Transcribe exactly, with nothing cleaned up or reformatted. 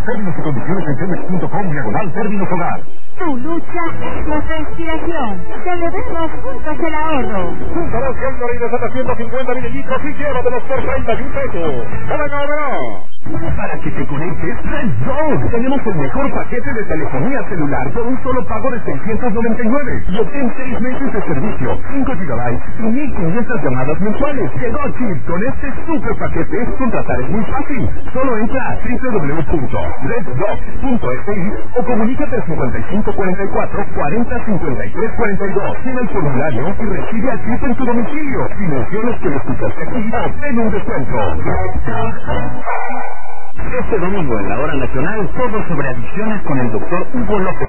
Términos y condiciones en Telmex punto com diagonal términos hogar. Tu lucha es nuestra inspiración. Celebremos juntos el ahorro. Juntarás Gatorade de setecientos cincuenta mililitros y llévatelos por treinta y un pesos. ¡Venga, venga! Para que te conectes, Red Zone. Tenemos el mejor paquete de telefonía celular por un solo pago de seiscientos noventa y nueve. Y obtén seis meses de servicio, cinco gigabytes y mil quinientas llamadas mensuales. Llegó Chip. Con este super paquete, contratar es muy fácil. Solo entra a doble u doble u doble u punto red dog punto f i o comunícate al cincuenta y cinco cuarenta y cuatro cuarenta cincuenta y tres cuarenta y dos. Llena el formulario y recibe a Chip en tu domicilio. Dimensiones que lo escuchaste aquí, obtén un descuento. Este domingo en la Hora Nacional, todo sobre adicciones con el doctor Hugo López.